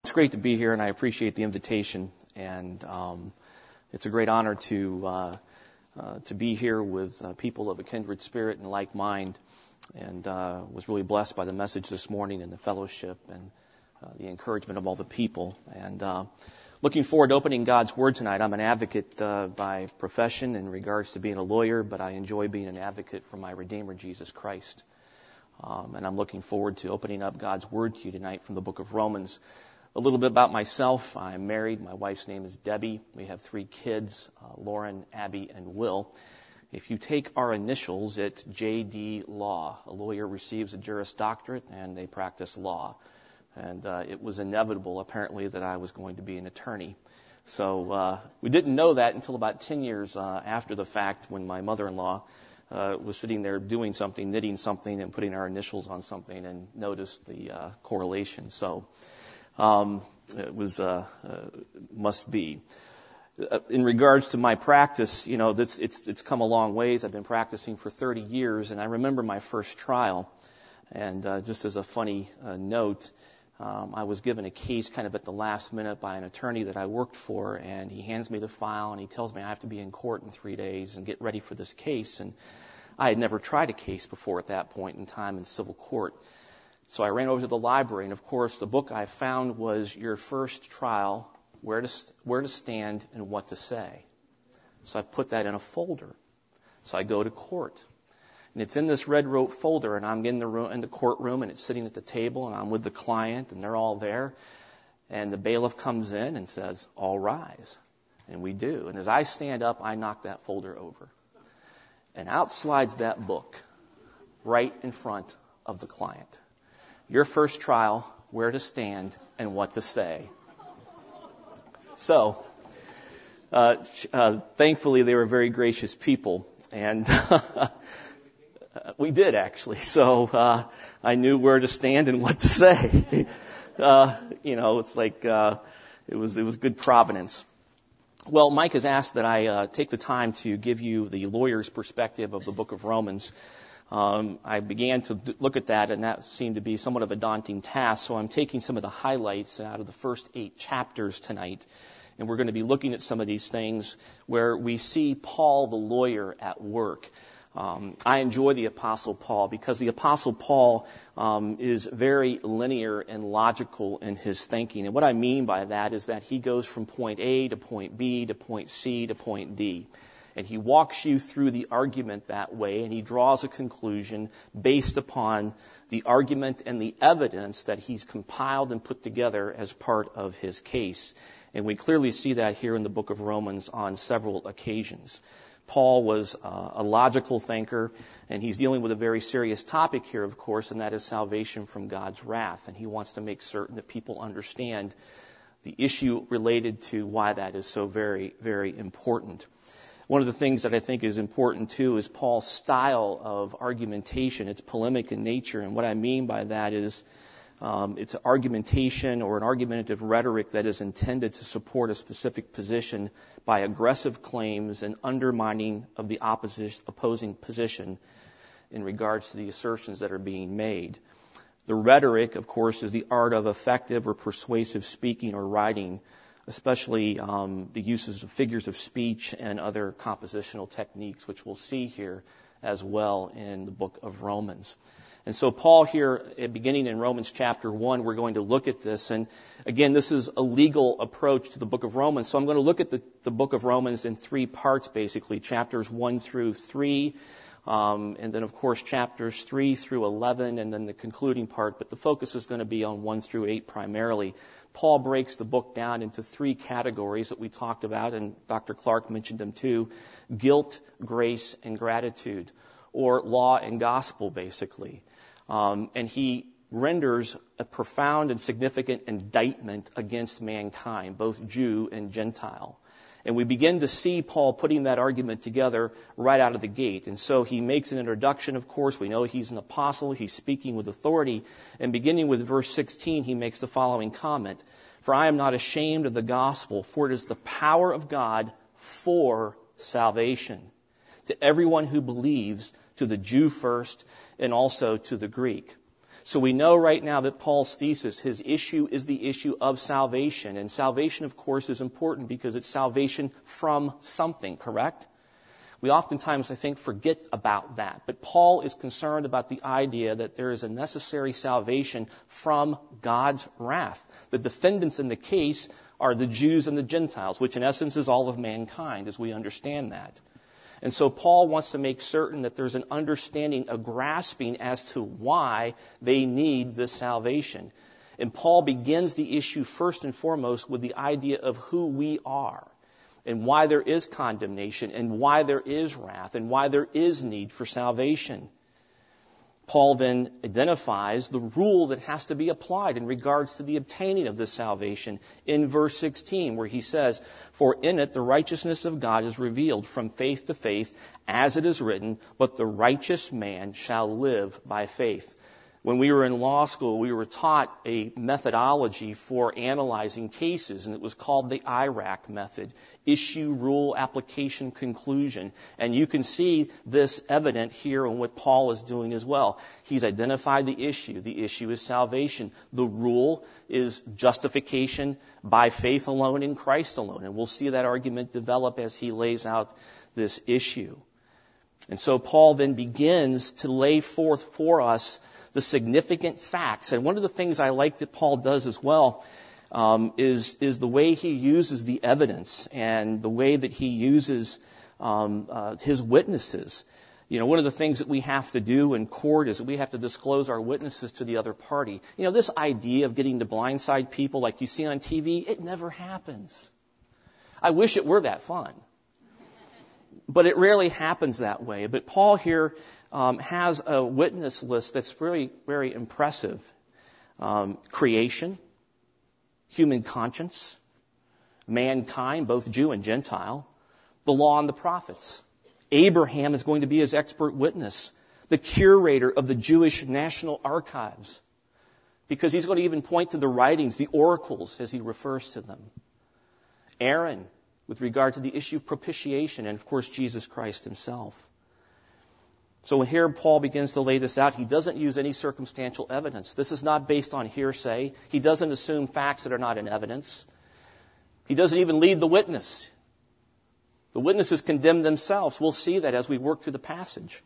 It's great to be here, and I appreciate the invitation. And it's a great honor to be here with people of a kindred spirit and like mind. And was really blessed by the message this morning and the fellowship and the encouragement of all the people. And looking forward to opening God's Word tonight. I'm an advocate by profession in regards to being a lawyer, but I enjoy being an advocate for my Redeemer, Jesus Christ. And I'm looking forward to opening up God's Word to you tonight from the book of Romans. A little bit about myself. I'm married. My wife's name is Debbie. We have 3 kids, Lauren, Abby, and Will. If you take our initials, it's J.D. Law. A lawyer receives a Juris Doctorate, and they practice law. And it was inevitable, apparently, that I was going to be an attorney. So we didn't know that until about 10 years after the fact, when my mother-in-law was sitting there doing something, knitting something, and putting our initials on something, and noticed the correlation. So it was must be. In regards to my practice, you know, it's come a long ways. I've been practicing for 30 years, and I remember my first trial. And just as a funny note, I was given a case kind of at the last minute by an attorney that I worked for, and he hands me the file, and he tells me I have to be in court in 3 days and get ready for this case. And I had never tried a case before at that point in time in civil court. So I ran over to the library, and of course the book I found was Your First Trial, Where to Stand and What to Say. So I put that in a folder. So I go to court. And it's in this red rope folder, and I'm in the courtroom, and it's sitting at the table, and I'm with the client, and they're all there. And the bailiff comes in and says, "All rise." And we do. And as I stand up, I knock that folder over. And out slides that book right in front of the client. Your First Trial, Where to Stand and What to Say. So, thankfully, they were very gracious people. And we did, actually. So I knew where to stand and what to say. You know, it's like it was good providence. Well, Mike has asked that I take the time to give you the lawyer's perspective of the book of Romans. I began to look at that, and that seemed to be somewhat of a daunting task. So I'm taking some of the highlights out of the first 8 chapters tonight. And we're going to be looking at some of these things where we see Paul the lawyer at work. I enjoy the Apostle Paul because the Apostle Paul is very linear and logical in his thinking. And what I mean by that is that he goes from point A to point B to point C to point D. And he walks you through the argument that way, and he draws a conclusion based upon the argument and the evidence that he's compiled and put together as part of his case. And we clearly see that here in the book of Romans on several occasions. Paul was a logical thinker, and he's dealing with a very serious topic here, of course, and that is salvation from God's wrath. And he wants to make certain that people understand the issue related to why that is so very, very important. One of the things that I think is important, too, is Paul's style of argumentation. It's polemic in nature, and what I mean by that is it's argumentation or an argumentative rhetoric that is intended to support a specific position by aggressive claims and undermining of the opposing position in regards to the assertions that are being made. The rhetoric, of course, is the art of effective or persuasive speaking or writing, especially the uses of figures of speech and other compositional techniques, which we'll see here as well in the book of Romans. And so Paul here, beginning in Romans chapter 1, we're going to look at this. And again, this is a legal approach to the book of Romans. So I'm going to look at the book of Romans in 3 parts, basically, chapters 1 through 3, and then, of course, chapters 3 through 11, and then the concluding part. But the focus is going to be on 1 through 8 primarily. Paul breaks the book down into 3 categories that we talked about, and Dr. Clark mentioned them too: guilt, grace, and gratitude, or law and gospel, basically. And he renders a profound and significant indictment against mankind, both Jew and Gentile. And we begin to see Paul putting that argument together right out of the gate. And so he makes an introduction, of course. We know he's an apostle. He's speaking with authority. And beginning with verse 16, he makes the following comment: "For I am not ashamed of the gospel, for it is the power of God for salvation to everyone who believes, to the Jew first, and also to the Greek." So we know right now that Paul's thesis, his issue is the issue of salvation. And salvation, of course, is important because it's salvation from something, correct? We oftentimes, I think, forget about that. But Paul is concerned about the idea that there is a necessary salvation from God's wrath. The defendants in the case are the Jews and the Gentiles, which in essence is all of mankind, as we understand that. And so Paul wants to make certain that there's an understanding, a grasping as to why they need this salvation. And Paul begins the issue first and foremost with the idea of who we are and why there is condemnation and why there is wrath and why there is need for salvation. Paul then identifies the rule that has to be applied in regards to the obtaining of this salvation in verse 16, where he says, "For in it the righteousness of God is revealed from faith to faith, as it is written, but the righteous man shall live by faith." When we were in law school, we were taught a methodology for analyzing cases, and it was called the IRAC method, issue, rule, application, conclusion. And you can see this evident here in what Paul is doing as well. He's identified the issue. The issue is salvation. The rule is justification by faith alone in Christ alone. And we'll see that argument develop as he lays out this issue. And so Paul then begins to lay forth for us the significant facts. And one of the things I like that Paul does as well is the way he uses the evidence and the way that he uses his witnesses. You know, one of the things that we have to do in court is that we have to disclose our witnesses to the other party. You know, this idea of getting to blindside people like you see on TV, it never happens. I wish it were that fun. But it rarely happens that way. But Paul here has a witness list that's very, very impressive. Creation, human conscience, mankind, both Jew and Gentile, the law and the prophets. Abraham is going to be his expert witness, the curator of the Jewish National Archives, because he's going to even point to the writings, the oracles, as he refers to them. Aaron, with regard to the issue of propitiation, and of course Jesus Christ himself. So here Paul begins to lay this out. He doesn't use any circumstantial evidence. This is not based on hearsay. He doesn't assume facts that are not in evidence. He doesn't even lead the witness. The witnesses condemn themselves. We'll see that as we work through the passage.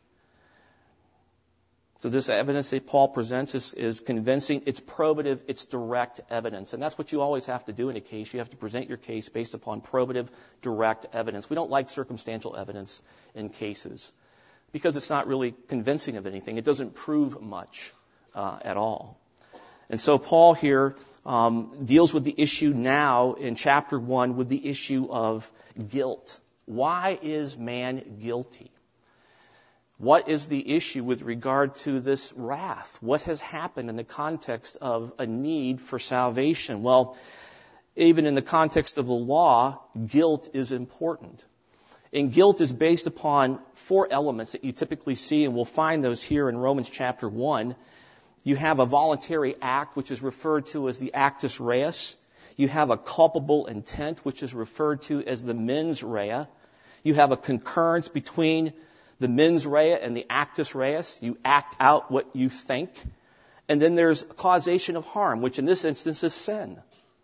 So this evidence that Paul presents is convincing. It's probative. It's direct evidence. And that's what you always have to do in a case. You have to present your case based upon probative, direct evidence. We don't like circumstantial evidence in cases because it's not really convincing of anything. It doesn't prove much at all. And so Paul here deals with the issue now in chapter 1 with the issue of guilt. Why is man guilty? What is the issue with regard to this wrath? What has happened in the context of a need for salvation? Well, even in the context of the law, guilt is important. And guilt is based upon 4 elements that you typically see, and we'll find those here in Romans chapter 1. You have a voluntary act, which is referred to as the actus reus. You have a culpable intent, which is referred to as the mens rea. You have a concurrence between the mens rea and the actus reus. You act out what you think. And then there's causation of harm, which in this instance is sin.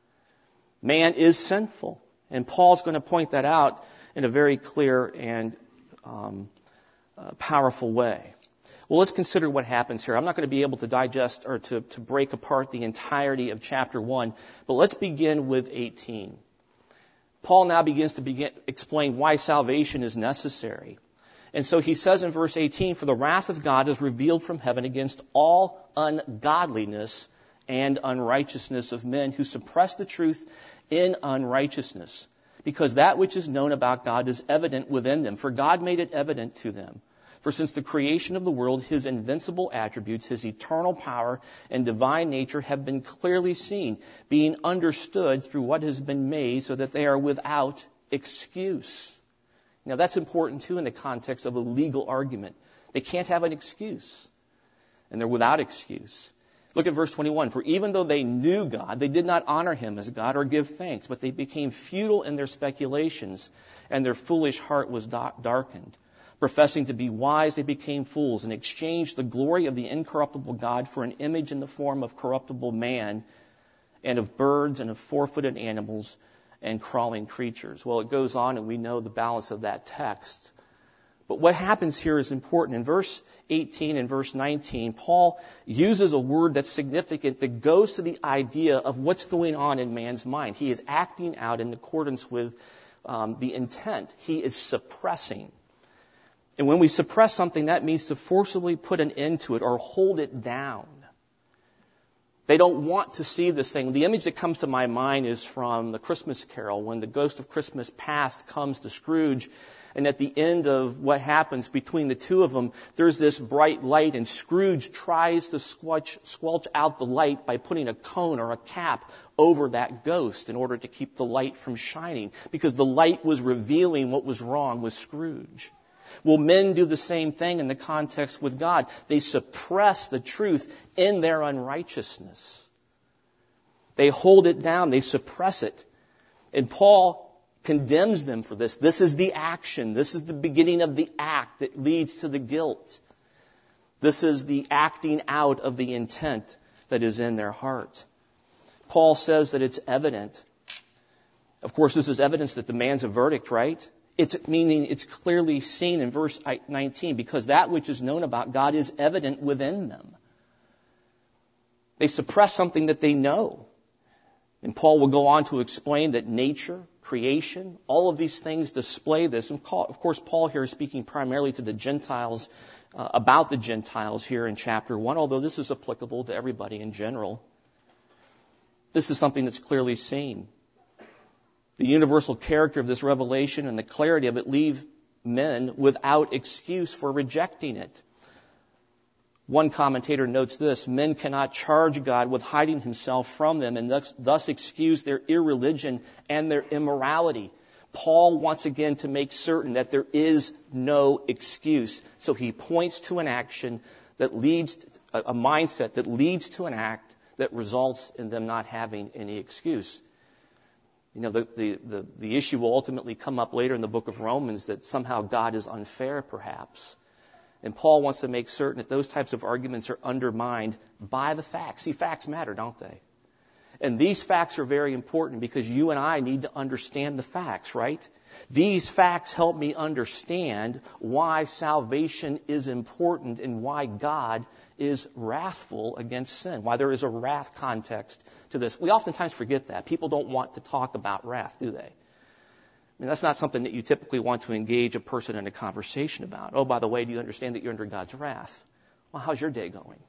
Man is sinful. And Paul's going to point that out in a very clear and powerful way. Well, let's consider what happens here. I'm not going to be able to digest or to break apart the entirety of chapter 1, but let's begin with 18. Paul now begins to explain why salvation is necessary. And so he says in verse 18, "For the wrath of God is revealed from heaven against all ungodliness and unrighteousness of men who suppress the truth in unrighteousness. Because that which is known about God is evident within them, for God made it evident to them. For since the creation of the world, his invincible attributes, his eternal power and divine nature have been clearly seen, being understood through what has been made, so that they are without excuse." Now that's important too in the context of a legal argument. They can't have an excuse, and they're without excuse. Look at verse 21. "For even though they knew God, they did not honor him as God or give thanks, but they became futile in their speculations, and their foolish heart was darkened. Professing to be wise, they became fools and exchanged the glory of the incorruptible God for an image in the form of corruptible man and of birds and of four-footed animals and crawling creatures. Well, it goes on, and we know the balance of that text. But what happens here is important. In verse 18 and verse 19, Paul uses a word that's significant that goes to the idea of what's going on in man's mind. He is acting out in accordance with the intent. He is suppressing. And when we suppress something, that means to forcibly put an end to it or hold it down. They don't want to see this thing. The image that comes to my mind is from the Christmas Carol, when the ghost of Christmas past comes to Scrooge, and at the end of what happens between the two of them, there's this bright light, and Scrooge tries to squelch out the light by putting a cone or a cap over that ghost in order to keep the light from shining, because the light was revealing what was wrong with Scrooge. Well, men do the same thing in the context with God. They suppress the truth in their unrighteousness. They hold it down. They suppress it. And Paul condemns them for this. This is the action. This is the beginning of the act that leads to the guilt. This is the acting out of the intent that is in their heart. Paul says that it's evident. Of course, this is evidence that demands a verdict, right? Meaning it's clearly seen in verse 19, because that which is known about God is evident within them. They suppress something that they know. And Paul will go on to explain that nature, creation, all of these things display this. And of course, Paul here is speaking primarily to the Gentiles, about the Gentiles here in chapter 1, although this is applicable to everybody in general. This is something that's clearly seen. The universal character of this revelation and the clarity of it leave men without excuse for rejecting it. One commentator notes this: men cannot charge God with hiding himself from them and thus excuse their irreligion and their immorality. Paul wants again to make certain that there is no excuse. So he points to an action that leads, a mindset that leads to an act that results in them not having any excuse. You know, the issue will ultimately come up later in the book of Romans that somehow God is unfair, perhaps. And Paul wants to make certain that those types of arguments are undermined by the facts. See, facts matter, don't they? And these facts are very important because you and I need to understand the facts, right? These facts help me understand why salvation is important and why God is wrathful against sin, why there is a wrath context to this. We oftentimes forget that. People don't want to talk about wrath, do they? I mean, that's not something that you typically want to engage a person in a conversation about. Oh, by the way, do you understand that you're under God's wrath? Well, how's your day going?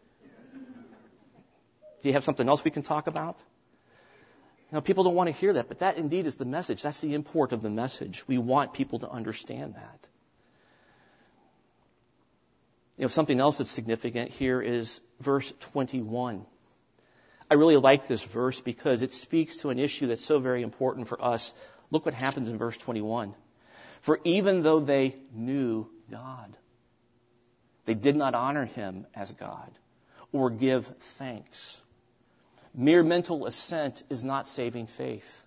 Do you have something else we can talk about? Now, people don't want to hear that, but that indeed is the message. That's the import of the message. We want people to understand that. You know, something else that's significant here is verse 21. I really like this verse because it speaks to an issue that's so very important for us. Look what happens in verse 21. For even though they knew God, they did not honor him as God or give thanks. Mere mental assent is not saving faith.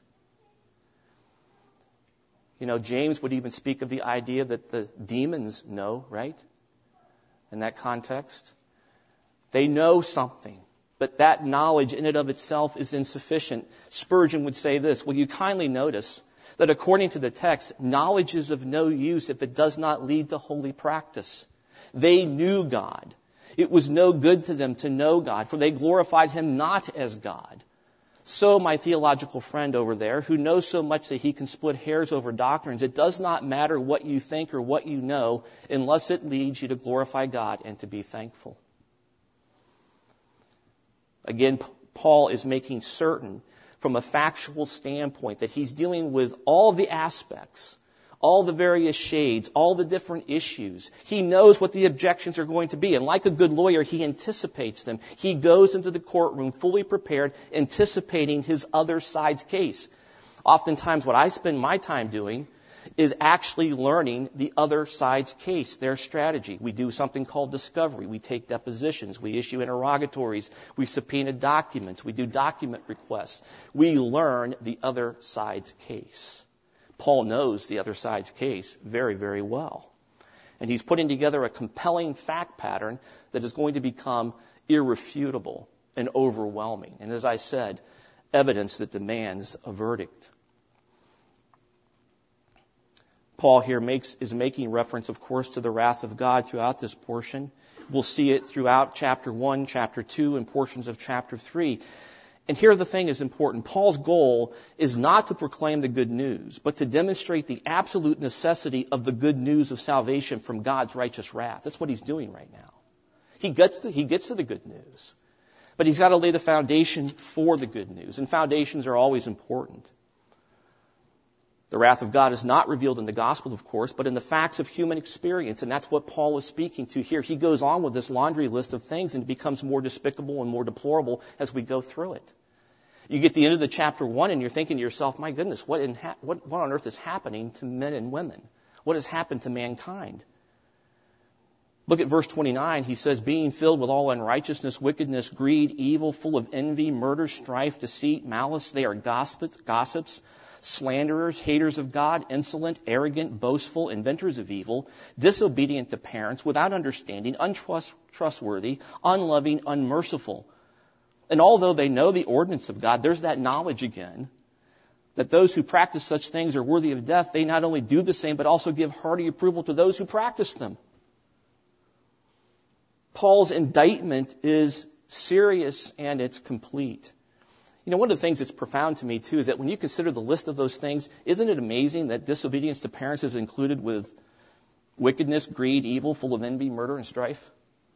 You know, James would even speak of the idea that the demons know, right? In that context. They know something, but that knowledge in and of itself is insufficient. Spurgeon would say this: will you kindly notice that according to the text, knowledge is of no use if it does not lead to holy practice. They knew God. It was no good to them to know God, for they glorified him not as God. So, my theological friend over there, who knows so much that he can split hairs over doctrines, it does not matter what you think or what you know, unless it leads you to glorify God and to be thankful. Again, Paul is making certain from a factual standpoint that he's dealing with all the aspects, all the various shades, all the different issues. He knows what the objections are going to be. And like a good lawyer, he anticipates them. He goes into the courtroom fully prepared, anticipating his other side's case. Oftentimes what I spend my time doing is actually learning the other side's case, their strategy. We do something called discovery. We take depositions. We issue interrogatories. We subpoena documents. We do document requests. We learn the other side's case. Paul knows the other side's case very, very well. And he's putting together a compelling fact pattern that is going to become irrefutable and overwhelming. And as I said, evidence that demands a verdict. Paul here is making reference, of course, to the wrath of God throughout this portion. We'll see it throughout chapter 1, chapter 2, and portions of chapter 3. And here the thing is important. Paul's goal is not to proclaim the good news, but to demonstrate the absolute necessity of the good news of salvation from God's righteous wrath. That's what he's doing right now. He gets to the good news. But he's got to lay the foundation for the good news. And foundations are always important. The wrath of God is not revealed in the gospel, of course, but in the facts of human experience. And that's what Paul was speaking to here. He goes on with this laundry list of things and it becomes more despicable and more deplorable as we go through it. You get to the end of the chapter 1 and you're thinking to yourself, my goodness, what on earth is happening to men and women? What has happened to mankind? Look at verse 29. He says, being filled with all unrighteousness, wickedness, greed, evil, full of envy, murder, strife, deceit, malice. They are gossips, slanderers, haters of God, insolent, arrogant, boastful, inventors of evil, disobedient to parents, without understanding, untrustworthy, unloving, unmerciful. And although they know the ordinance of God, there's that knowledge again, that those who practice such things are worthy of death. They not only do the same, but also give hearty approval to those who practice them. Paul's indictment is serious and it's complete. You know, one of the things that's profound to me, too, is that when you consider the list of those things, isn't it amazing that disobedience to parents is included with wickedness, greed, evil, full of envy, murder, and strife?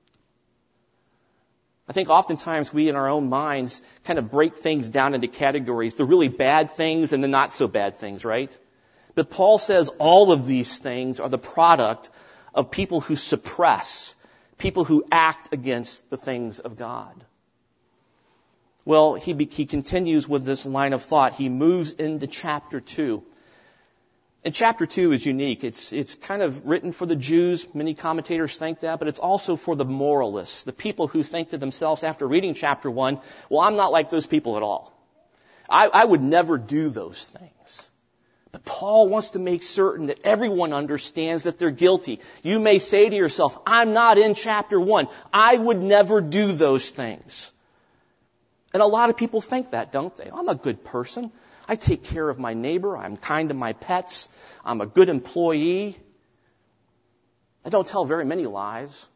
I think oftentimes we in our own minds kind of break things down into categories, the really bad things and the not so bad things, right? But Paul says all of these things are the product of people who suppress, people who act against the things of God. Well, he continues with this line of thought. He moves into chapter 2. And chapter 2 is unique. It's kind of written for the Jews. Many commentators think that, but it's also for the moralists, the people who think to themselves after reading chapter 1, well, I'm not like those people at all. I would never do those things. But Paul wants to make certain that everyone understands that they're guilty. You may say to yourself, I'm not in chapter 1. I would never do those things. And a lot of people think that, don't they? I'm a good person. I take care of my neighbor. I'm kind to my pets. I'm a good employee. I don't tell very many lies.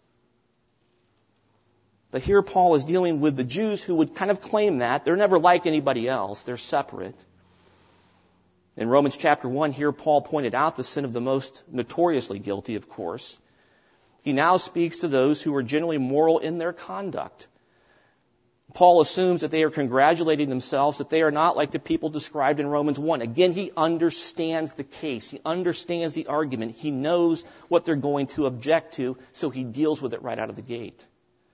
But here Paul is dealing with the Jews who would kind of claim that. They're never like anybody else. They're separate. In Romans chapter 1, here Paul pointed out the sin of the most notoriously guilty, of course. He now speaks to those who are generally moral in their conduct. Paul assumes that they are congratulating themselves, that they are not like the people described in Romans 1. Again, he understands the case. He understands the argument. He knows what they're going to object to, so he deals with it right out of the gate.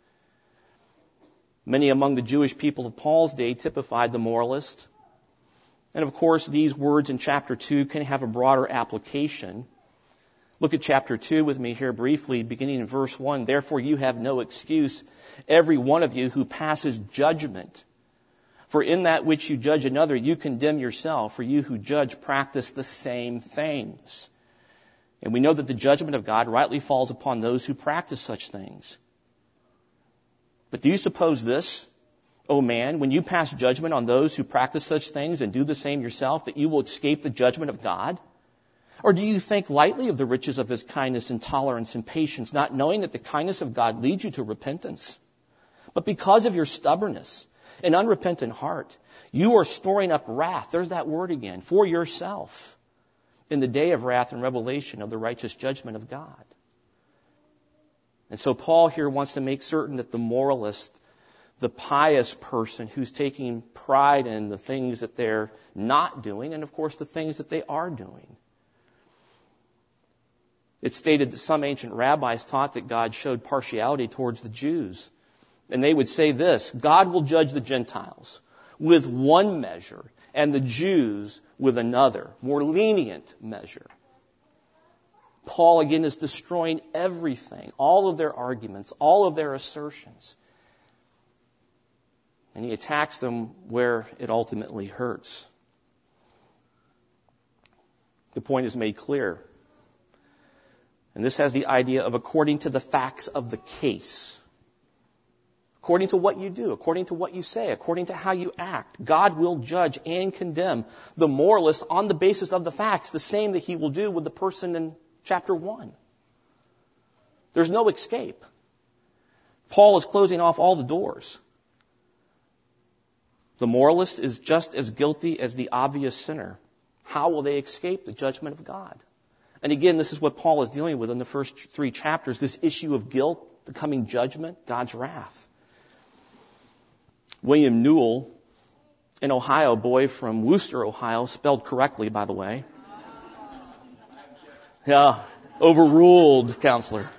Many among the Jewish people of Paul's day typified the moralist. And of course, these words in chapter 2 can have a broader application. Look at chapter 2 with me here briefly, beginning in verse 1. Therefore you have no excuse, every one of you who passes judgment. For in that which you judge another, you condemn yourself. For you who judge practice the same things. And we know that the judgment of God rightly falls upon those who practice such things. But do you suppose this, O man, when you pass judgment on those who practice such things and do the same yourself, that you will escape the judgment of God? Or do you think lightly of the riches of his kindness and tolerance and patience, not knowing that the kindness of God leads you to repentance? But because of your stubbornness and unrepentant heart, you are storing up wrath, there's that word again, for yourself in the day of wrath and revelation of the righteous judgment of God. And so Paul here wants to make certain that the moralist, the pious person who's taking pride in the things that they're not doing, and of course the things that they are doing. It's stated that some ancient rabbis taught that God showed partiality towards the Jews. And they would say this, God will judge the Gentiles with one measure and the Jews with another, more lenient measure. Paul again is destroying everything, all of their arguments, all of their assertions. And he attacks them where it ultimately hurts. The point is made clear. And this has the idea of according to the facts of the case. According to what you do, according to what you say, according to how you act, God will judge and condemn the moralist on the basis of the facts, the same that he will do with the person in chapter 1. There's no escape. Paul is closing off all the doors. The moralist is just as guilty as the obvious sinner. How will they escape the judgment of God? And again, this is what Paul is dealing with in the first 3 chapters, this issue of guilt, the coming judgment, God's wrath. William Newell, an Ohio boy from Wooster, Ohio, spelled correctly, by the way. Yeah, overruled, counselor.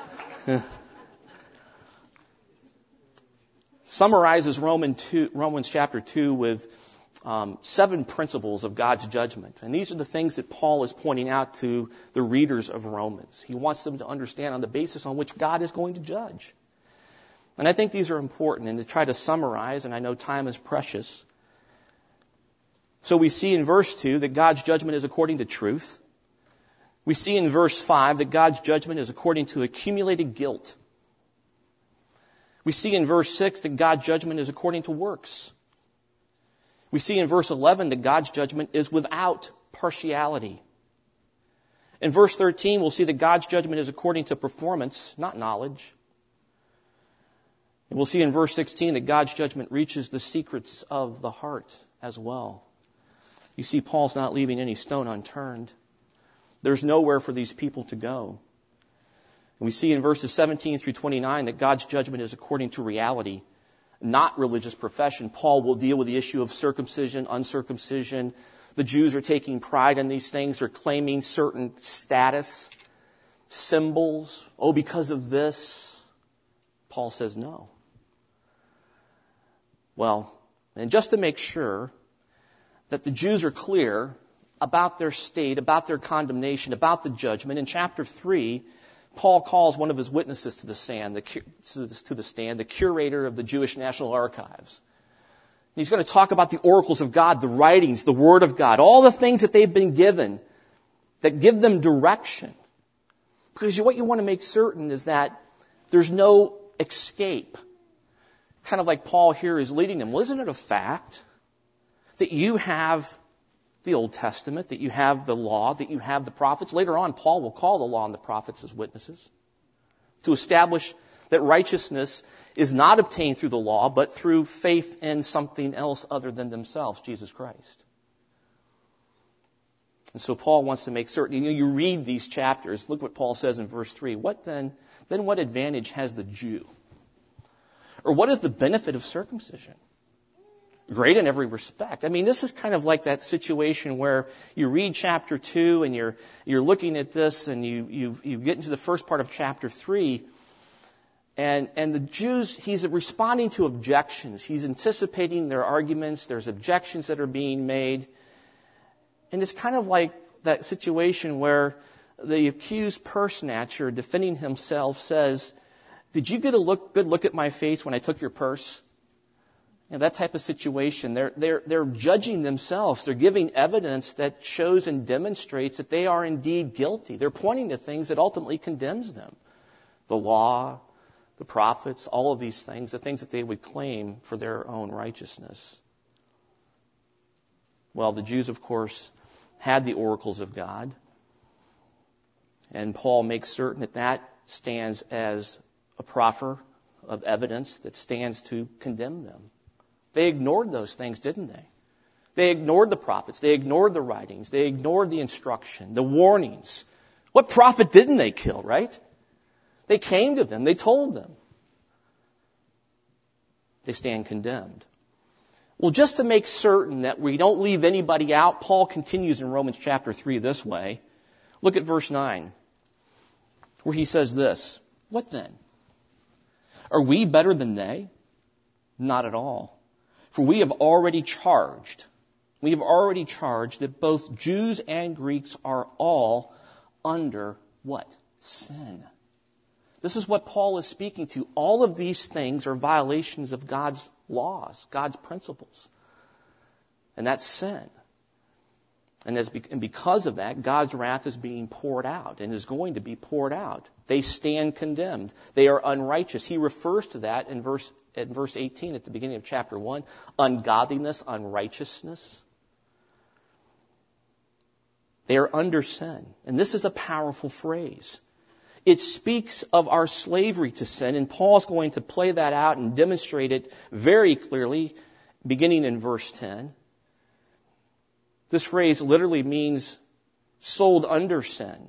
Summarizes Romans chapter 2 with 7 principles of God's judgment. And these are the things that Paul is pointing out to the readers of Romans. He wants them to understand on the basis on which God is going to judge. And I think these are important. And to try to summarize, and I know time is precious. So we see in verse 2 that God's judgment is according to truth. We see in verse 5 that God's judgment is according to accumulated guilt. We see in verse 6 that God's judgment is according to works. We see in verse 11 that God's judgment is without partiality. In verse 13, we'll see that God's judgment is according to performance, not knowledge. And we'll see in verse 16 that God's judgment reaches the secrets of the heart as well. You see, Paul's not leaving any stone unturned. There's nowhere for these people to go. And we see in verses 17 through 29 that God's judgment is according to reality, not religious profession. Paul will deal with the issue of circumcision, uncircumcision. The Jews are taking pride in these things. They're claiming certain status, symbols. Oh, because of this. Paul says no. Well, and just to make sure that the Jews are clear about their state, about their condemnation, about the judgment, in chapter 3, Paul calls one of his witnesses to the stand, the curator of the Jewish National Archives. He's going to talk about the oracles of God, the writings, the Word of God, all the things that they've been given that give them direction. Because what you want to make certain is that there's no escape. Kind of like Paul here is leading them. Well, isn't it a fact that you have the Old Testament, that you have the law, that you have the prophets? Later on, Paul will call the law and the prophets as witnesses to establish that righteousness is not obtained through the law, but through faith in something else other than themselves, Jesus Christ. And so Paul wants to make certain. You read these chapters. Look what Paul says in verse 3. What then what advantage has the Jew? Or what is the benefit of circumcision? Great in every respect. I mean, this is kind of like that situation where you read chapter 2 and you're looking at this and you get into the first part of chapter 3 and the Jews, he's responding to objections. He's anticipating their arguments. There's objections that are being made. And it's kind of like that situation where the accused purse snatcher defending himself says, "Did you get a good look at my face when I took your purse?" You know, that type of situation, they're judging themselves. They're giving evidence that shows and demonstrates that they are indeed guilty. They're pointing to things that ultimately condemns them. The law, the prophets, all of these things, the things that they would claim for their own righteousness. Well, the Jews, of course, had the oracles of God. And Paul makes certain that that stands as a proffer of evidence that stands to condemn them. They ignored those things, didn't they? They ignored the prophets. They ignored the writings. They ignored the instruction, the warnings. What prophet didn't they kill, right? They came to them. They told them. They stand condemned. Well, just to make certain that we don't leave anybody out, Paul continues in Romans chapter 3 this way. Look at verse 9, where he says this, "What then? Are we better than they? Not at all. For we have already charged that both Jews and Greeks are all under what? Sin." This is what Paul is speaking to. All of these things are violations of God's laws, God's principles. And that's sin. And because of that, God's wrath is being poured out and is going to be poured out. They stand condemned. They are unrighteous. He refers to that in verse 18 at the beginning of chapter 1. Ungodliness, unrighteousness. They are under sin. And this is a powerful phrase. It speaks of our slavery to sin, and Paul's going to play that out and demonstrate it very clearly, beginning in verse 10. This phrase literally means sold under sin.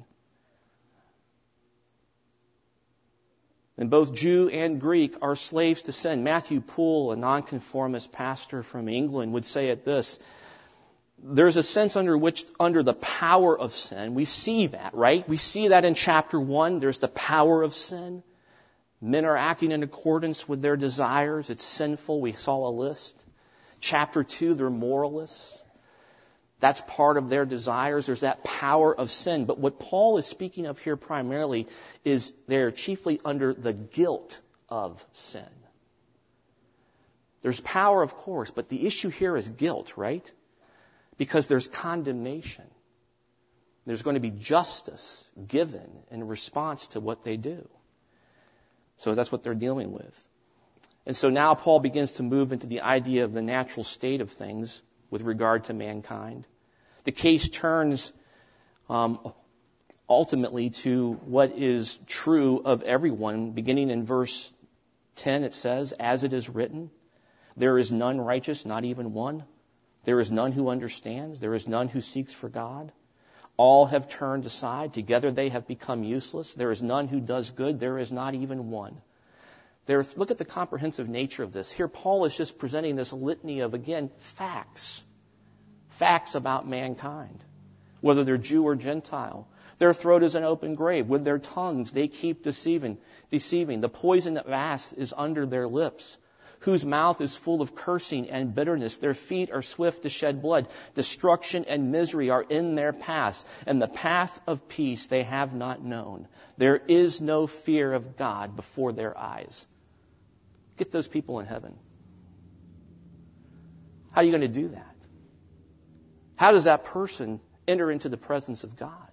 And both Jew and Greek are slaves to sin. Matthew Poole, a nonconformist pastor from England, would say it this: there's a sense under the power of sin. We see that, right? We see that in chapter 1. There's the power of sin. Men are acting in accordance with their desires. It's sinful. We saw a list. Chapter 2, they're moralists. That's part of their desires. There's that power of sin. But what Paul is speaking of here primarily is they're chiefly under the guilt of sin. There's power, of course, but the issue here is guilt, right? Because there's condemnation. There's going to be justice given in response to what they do. So that's what they're dealing with. And so now Paul begins to move into the idea of the natural state of things with regard to mankind. The case turns ultimately to what is true of everyone. Beginning in verse 10, it says, "As it is written, there is none righteous, not even one. There is none who understands. There is none who seeks for God. All have turned aside. Together they have become useless. There is none who does good. There is not even one." Look at the comprehensive nature of this. Here Paul is just presenting this litany of, again, facts. Facts about mankind. Whether they're Jew or Gentile. Their throat is an open grave. With their tongues they keep deceiving. The poison of asp is under their lips. Whose mouth is full of cursing and bitterness. Their feet are swift to shed blood. Destruction and misery are in their paths. And the path of peace they have not known. There is no fear of God before their eyes. Get those people in heaven. How are you going to do that? How does that person enter into the presence of God?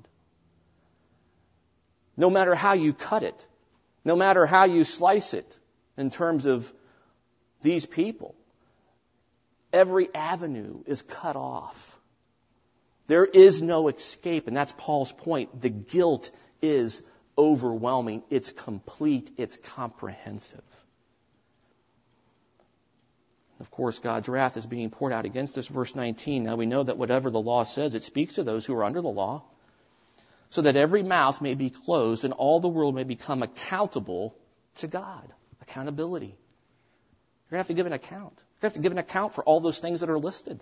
No matter how you cut it, no matter how you slice it in terms of these people, every avenue is cut off. There is no escape, and that's Paul's point. The guilt is overwhelming. It's complete. It's comprehensive. Of course, God's wrath is being poured out against us. Verse 19, now we know that whatever the law says, it speaks to those who are under the law, so that every mouth may be closed and all the world may become accountable to God. Accountability. You're going to have to give an account. You're going to have to give an account for all those things that are listed.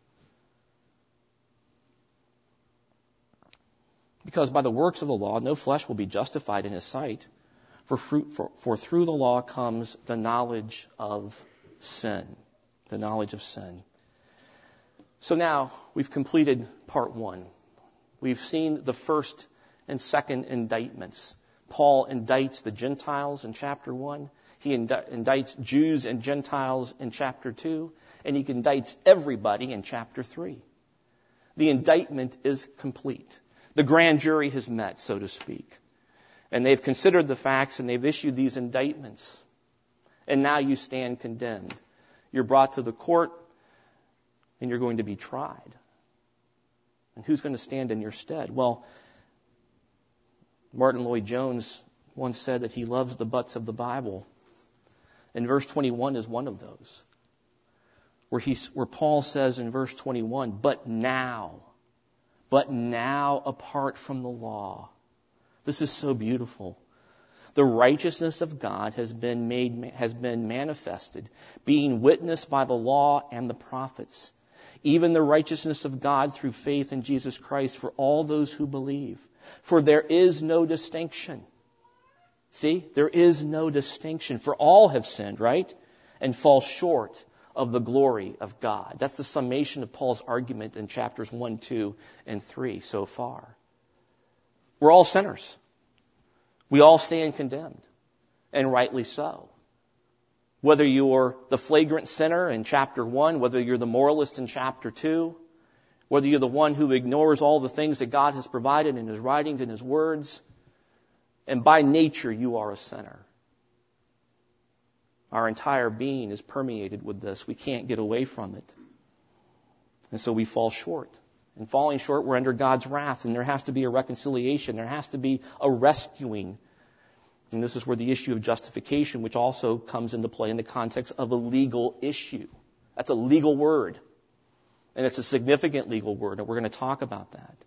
Because by the works of the law, no flesh will be justified in his sight, for through the law comes the knowledge of sin. The knowledge of sin. So now we've completed part 1. We've seen the first and second indictments. Paul indicts the Gentiles in chapter 1. He indicts Jews and Gentiles in chapter 2. And he indicts everybody in chapter 3. The indictment is complete. The grand jury has met, so to speak. And they've considered the facts and they've issued these indictments. And now you stand condemned. You're brought to the court and you're going to be tried. And who's going to stand in your stead? Well, Martin Lloyd-Jones once said that he loves the butts of the Bible. And verse 21 is one of those. Where Paul says in verse 21, but now apart from the law. This is so beautiful. The righteousness of God has been manifested, being witnessed by the law and the prophets, even the righteousness of God through faith in Jesus Christ for all those who believe. For there is no distinction. See, there is no distinction. For all have sinned, right? And fall short of the glory of God. That's the summation of Paul's argument in chapters 1, 2, and 3 so far. We're all sinners. We all stand condemned, and rightly so. Whether you're the flagrant sinner in chapter 1, whether you're the moralist in chapter 2, Whether you're the one who ignores all the things that God has provided in His writings and His words, and by nature you are a sinner. Our entire being is permeated with this. We can't get away from it. And so we fall short. And falling short, we're under God's wrath, and there has to be a reconciliation. There has to be a rescuing. And this is where the issue of justification, which also comes into play in the context of a legal issue. That's a legal word. And it's a significant legal word, and we're going to talk about that.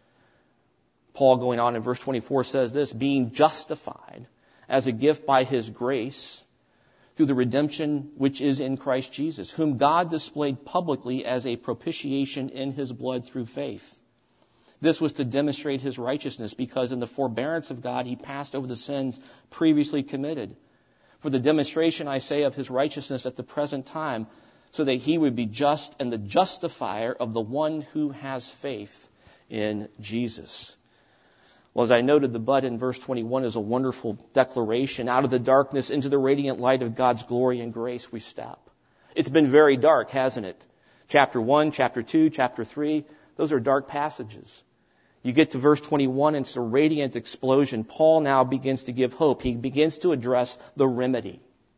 Paul, going on in verse 24, says this, being justified as a gift by His grace through the redemption which is in Christ Jesus, whom God displayed publicly as a propitiation in His blood through faith. This was to demonstrate His righteousness, because in the forbearance of God He passed over the sins previously committed. For the demonstration, I say, of His righteousness at the present time, so that He would be just and the justifier of the one who has faith in Jesus. Well, as I noted, the but in verse 21 is a wonderful declaration. Out of the darkness into the radiant light of God's glory and grace we step. It's been very dark, hasn't it? Chapter 1, chapter 2, chapter 3, those are dark passages. You get to verse 21, and it's a radiant explosion. Paul now begins to give hope. He begins to address the remedy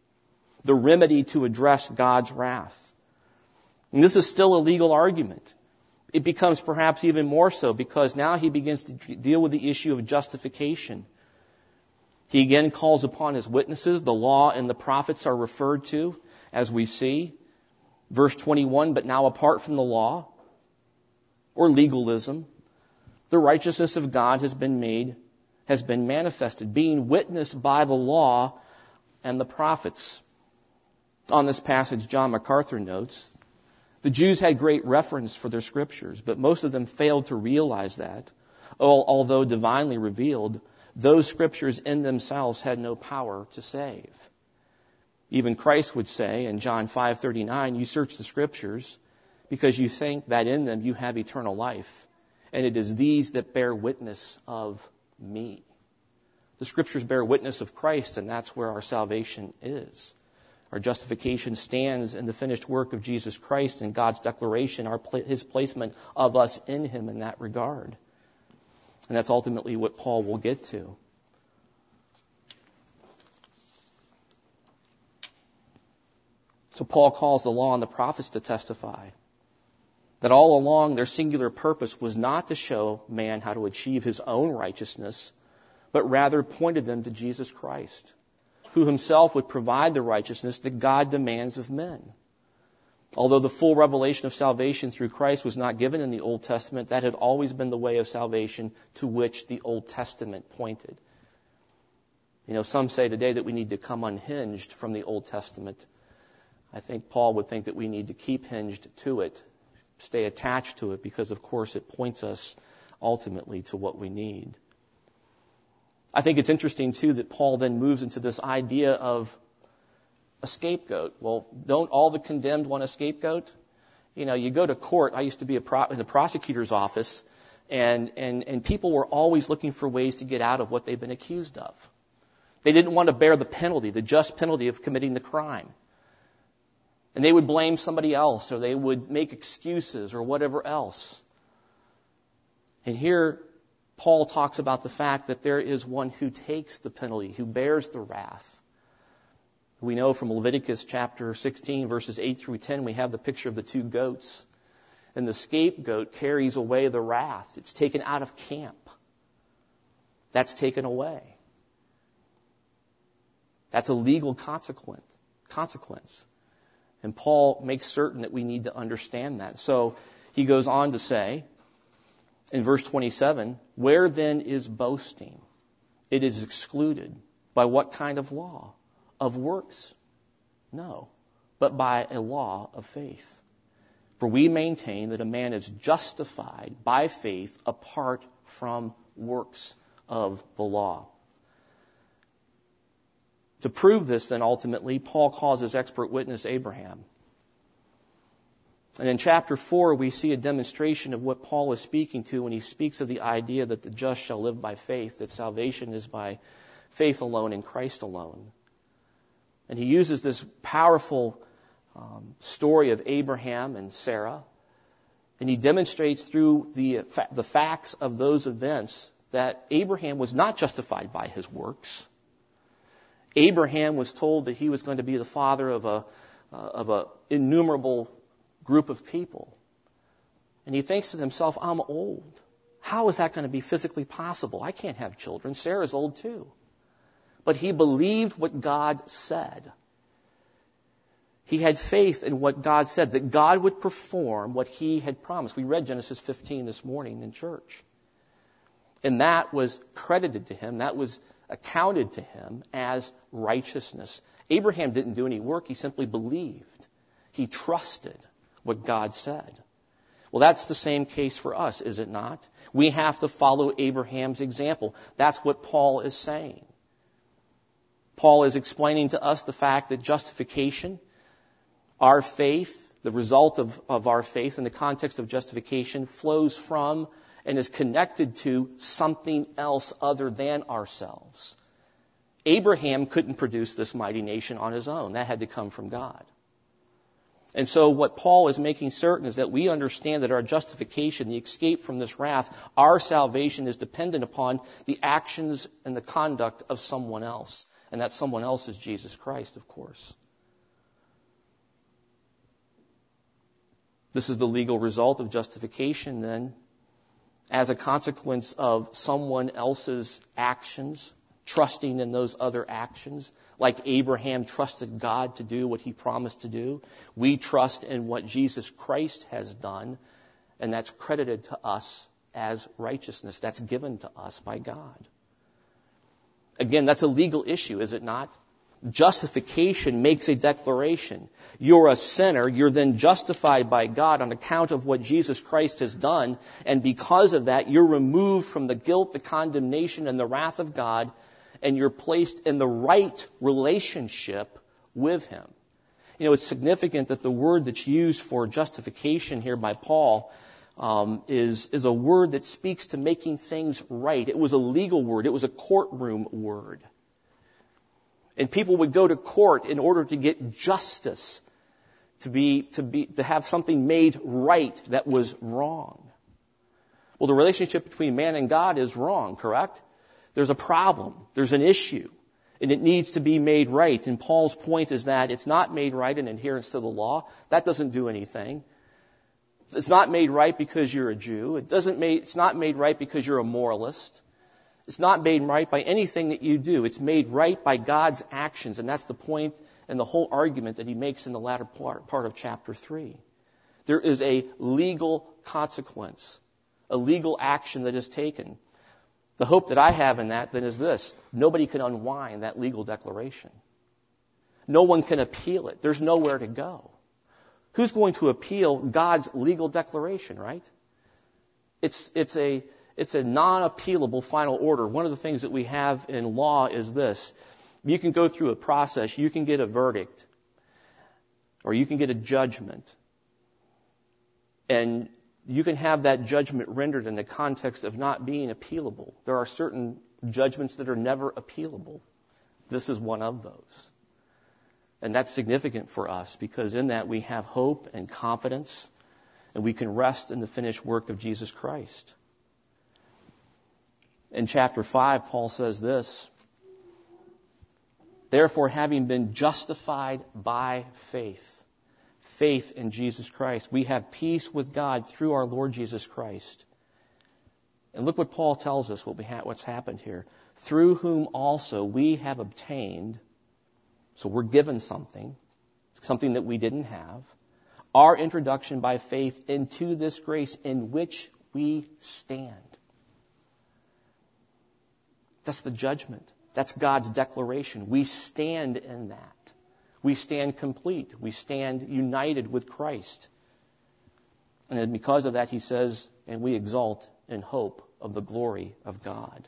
to address God's wrath. And this is still a legal argument. It becomes perhaps even more so, because now he begins to deal with the issue of justification. He again calls upon his witnesses. The law and the prophets are referred to, as we see. Verse 21, but now apart from the law or legalism, the righteousness of God has been manifested, being witnessed by the law and the prophets. On this passage, John MacArthur notes, the Jews had great reverence for their scriptures, but most of them failed to realize that, although divinely revealed, those scriptures in themselves had no power to save. Even Christ would say in John 5:39, you search the scriptures because you think that in them you have eternal life, and it is these that bear witness of me. The scriptures bear witness of Christ, and that's where our salvation is. Our justification stands in the finished work of Jesus Christ and God's declaration, His placement of us in Him in that regard. And that's ultimately what Paul will get to. So Paul calls the law and the prophets to testify that all along their singular purpose was not to show man how to achieve his own righteousness, but rather pointed them to Jesus Christ, who Himself would provide the righteousness that God demands of men. Although the full revelation of salvation through Christ was not given in the Old Testament, that had always been the way of salvation to which the Old Testament pointed. You know, some say today that we need to come unhinged from the Old Testament. I think Paul would think that we need to keep hinged to it, stay attached to it, because of course it points us ultimately to what we need. I think it's interesting, too, that Paul then moves into this idea of a scapegoat. Well, don't all the condemned want a scapegoat? You know, you go to court. I used to be in the prosecutor's office, and people were always looking for ways to get out of what they've been accused of. They didn't want to bear the penalty, the just penalty of committing the crime. And they would blame somebody else, or they would make excuses, or whatever else. And here, Paul talks about the fact that there is one who takes the penalty, who bears the wrath. We know from Leviticus chapter 16, verses 8 through 10, we have the picture of the two goats. And the scapegoat carries away the wrath. It's taken out of camp. That's taken away. That's a legal consequence. And Paul makes certain that we need to understand that. So he goes on to say, in verse 27, where then is boasting? It is excluded. By what kind of law? Of works? No, but by a law of faith. For we maintain that a man is justified by faith apart from works of the law. To prove this, then, ultimately, Paul calls his expert witness Abraham. And in chapter 4, we see a demonstration of what Paul is speaking to when he speaks of the idea that the just shall live by faith, that salvation is by faith alone in Christ alone. And he uses this powerful story of Abraham and Sarah. And he demonstrates through the facts of those events that Abraham was not justified by his works. Abraham was told that he was going to be the father of a innumerable group of people. And he thinks to himself, I'm old. How is that going to be physically possible? I can't have children. Sarah's old too. But he believed what God said. He had faith in what God said, that God would perform what he had promised. We read Genesis 15 this morning in church. And that was credited to him. That was accounted to him as righteousness. Abraham didn't do any work. He simply believed. He trusted what God said. Well, that's the same case for us, is it not? We have to follow Abraham's example. That's what Paul is saying. Paul is explaining to us the fact that justification, our faith, the result of our faith in the context of justification, flows from and is connected to something else other than ourselves. Abraham couldn't produce this mighty nation on his own. That had to come from God. And so what Paul is making certain is that we understand that our justification, the escape from this wrath, our salvation is dependent upon the actions and the conduct of someone else. And that someone else is Jesus Christ, of course. This is the legal result of justification, then, as a consequence of someone else's actions, trusting in those other actions. Like Abraham trusted God to do what he promised to do, we trust in what Jesus Christ has done, and that's credited to us as righteousness. That's given to us by God. Again, that's a legal issue, is it not? Justification makes a declaration. You're a sinner. You're then justified by God on account of what Jesus Christ has done. And because of that, you're removed from the guilt, the condemnation, and the wrath of God. And you're placed in the right relationship with Him. You know, it's significant that the word that's used for justification here by Paul is a word that speaks to making things right. It was a legal word. It was a courtroom word. And people would go to court in order to get justice, to have something made right that was wrong. Well, the relationship between man and God is wrong, correct? There's a problem. There's an issue. And it needs to be made right. And Paul's point is that it's not made right in adherence to the law. That doesn't do anything. It's not made right because you're a Jew. It's not made right because you're a moralist. It's not made right by anything that you do. It's made right by God's actions. And that's the point and the whole argument that he makes in the latter part of chapter 3. There is a legal consequence, a legal action that is taken. The hope that I have in that then is this: nobody can unwind that legal declaration. No one can appeal it. There's nowhere to go. Who's going to appeal God's legal declaration, right? It's a non-appealable final order. One of the things that we have in law is this: you can go through a process, you can get a verdict, or you can get a judgment, and you can have that judgment rendered in the context of not being appealable. There are certain judgments that are never appealable. This is one of those. And that's significant for us because in that we have hope and confidence, and we can rest in the finished work of Jesus Christ. In chapter 5, Paul says this: therefore, having been justified by faith in Jesus Christ, we have peace with God through our Lord Jesus Christ. And look what Paul tells us, what's happened here. Through whom also we have obtained, so we're given something that we didn't have, our introduction by faith into this grace in which we stand. That's the judgment. That's God's declaration. We stand in that. We stand complete. We stand united with Christ. And then because of that, he says, and we exult in hope of the glory of God.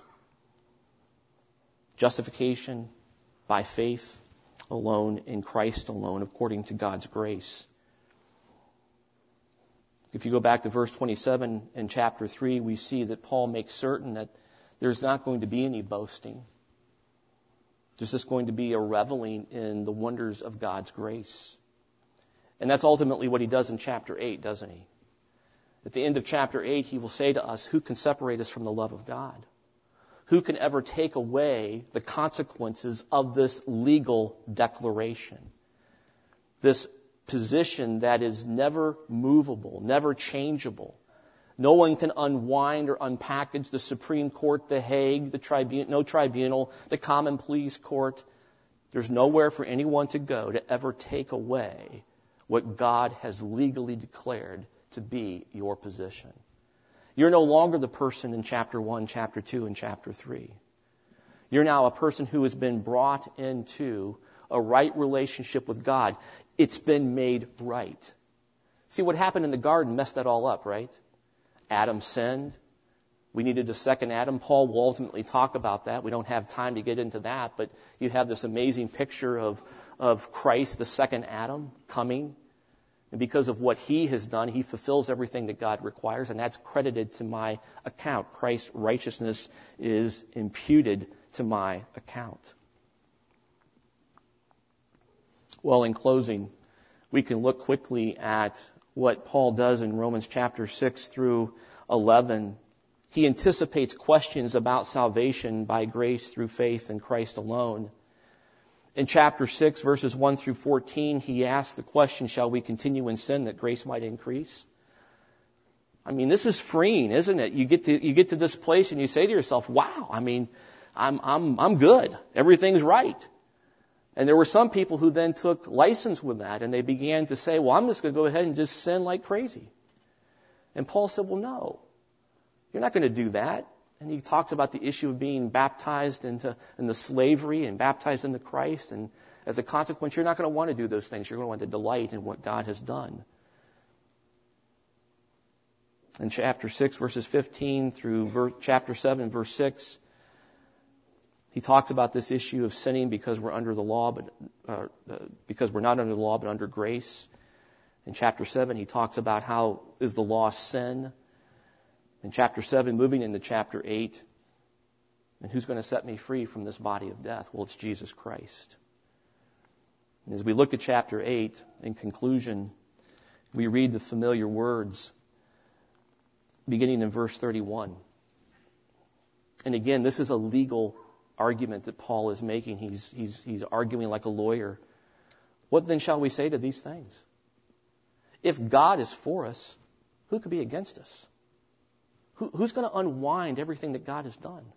Justification by faith alone, in Christ alone, according to God's grace. If you go back to verse 27 in chapter 3, we see that Paul makes certain that there's not going to be any boasting. There's just going to be a reveling in the wonders of God's grace. And that's ultimately what he does in chapter 8, doesn't he? At the end of chapter 8, he will say to us, who can separate us from the love of God? Who can ever take away the consequences of this legal declaration? This position that is never movable, never changeable. No one can unwind or unpackage the Supreme Court, the Hague, no tribunal, the Common Pleas Court. There's nowhere for anyone to go to ever take away what God has legally declared to be your position. You're no longer the person in chapter 1, chapter 2, and chapter 3. You're now a person who has been brought into a right relationship with God. It's been made right. See, what happened in the garden messed that all up, right? Adam sinned. We needed a second Adam. Paul will ultimately talk about that. We don't have time to get into that, but you have this amazing picture of Christ, the second Adam, coming. And because of what he has done, he fulfills everything that God requires, and that's credited to my account. Christ's righteousness is imputed to my account. Well, in closing, we can look quickly at what Paul does in Romans chapter 6 through 11. He anticipates questions about salvation by grace through faith in Christ alone. In chapter 6, verses 1 through 14, he asks the question, shall we continue in sin that grace might increase? I mean, this is freeing, isn't it? You get to this place and you say to yourself, wow, I mean, I'm good. Everything's right. And there were some people who then took license with that, and they began to say, well, I'm just going to go ahead and just sin like crazy. And Paul said, well, no, you're not going to do that. And he talks about the issue of being baptized into slavery and baptized into Christ. And as a consequence, you're not going to want to do those things. You're going to want to delight in what God has done. In chapter 6, verses 15 through chapter 7, verse 6, he talks about this issue of sinning because we're under the law, but because we're not under the law, but under grace. In chapter 7, he talks about how is the law sin. In chapter 7, moving into chapter 8, and who's going to set me free from this body of death? Well, it's Jesus Christ. And as we look at chapter 8, in conclusion, we read the familiar words beginning in verse 31. And again, this is a legal argument that Paul is making. He's arguing like a lawyer. What then shall we say to these things? If God is for us, who could be against us? Who's going to unwind everything that God has done?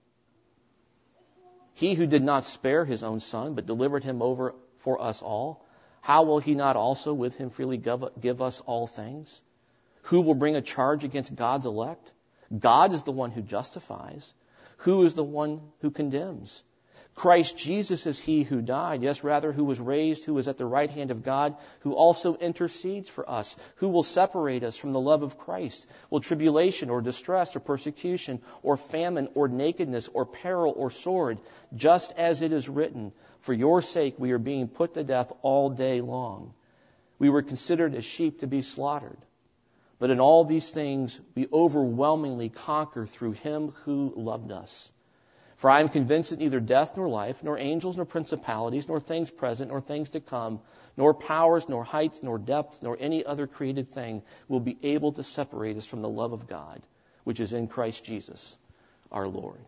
He who did not spare his own son, but delivered him over for us all, how will he not also with him freely give us all things? Who will bring a charge against God's elect? God is the one who justifies. Who is the one who condemns? Christ Jesus is he who died, yes, rather, who was raised, who is at the right hand of God, who also intercedes for us. Who will separate us from the love of Christ? Will tribulation or distress or persecution or famine or nakedness or peril or sword? Just as it is written, for your sake we are being put to death all day long. We were considered as sheep to be slaughtered. But in all these things we overwhelmingly conquer through him who loved us. For I am convinced that neither death nor life, nor angels nor principalities, nor things present, nor things to come, nor powers, nor heights, nor depths, nor any other created thing will be able to separate us from the love of God, which is in Christ Jesus, our Lord.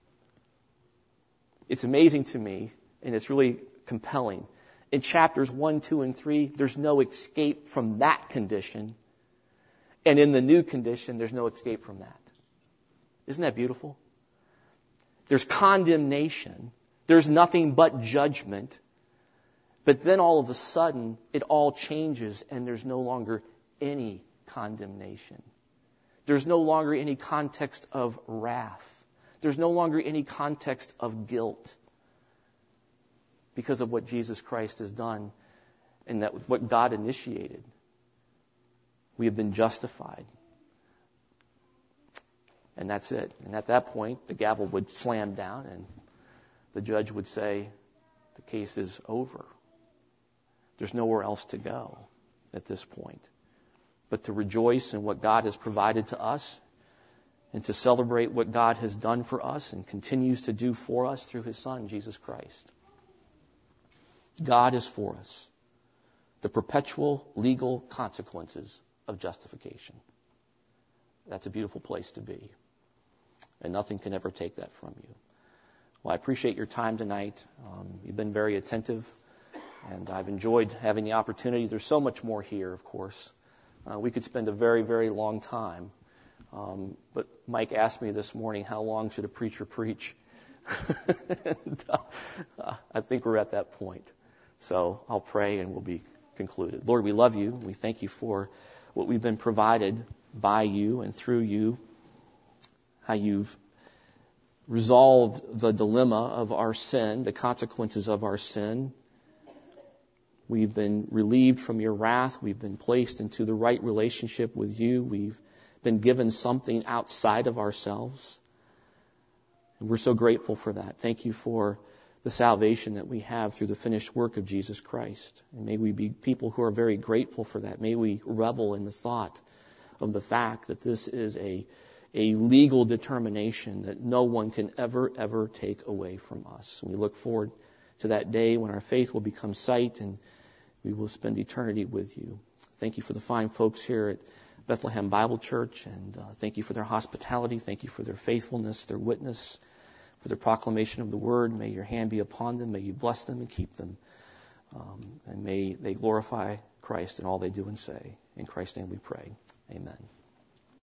It's amazing to me, and it's really compelling. In chapters 1, 2, and 3, there's no escape from that condition. And in the new condition, there's no escape from that. Isn't that beautiful? There's condemnation. There's nothing but judgment. But then all of a sudden, it all changes and there's no longer any condemnation. There's no longer any context of wrath. There's no longer any context of guilt because of what Jesus Christ has done and that what God initiated. We have been justified. And that's it. And at that point, the gavel would slam down and the judge would say, the case is over. There's nowhere else to go at this point but to rejoice in what God has provided to us and to celebrate what God has done for us and continues to do for us through his Son, Jesus Christ. God is for us. The perpetual legal consequences of justification. That's a beautiful place to be. And nothing can ever take that from you. Well, I appreciate your time tonight. You've been very attentive, and I've enjoyed having the opportunity. There's so much more here, of course. We could spend a very, very long time. But Mike asked me this morning, how long should a preacher preach? And, I think we're at that point. So I'll pray and we'll be concluded. Lord, we love you. We thank you for what we've been provided by you and through you, how you've resolved the dilemma of our sin, the consequences of our sin. We've been relieved from your wrath. We've been placed into the right relationship with you. We've been given something outside of ourselves. And we're so grateful for that. Thank you for the salvation that we have through the finished work of Jesus Christ. And may we be people who are very grateful for that. May we revel in the thought of the fact that this is a legal determination that no one can ever take away from us. We look forward to that day when our faith will become sight and we will spend eternity with you. Thank you for the fine folks here at Bethlehem Bible Church, and thank you for their hospitality. Thank you for their faithfulness, their witness, for their proclamation of the word. May your hand be upon them. May you bless them and keep them. And may they glorify Christ in all they do and say. In Christ's name we pray. Amen.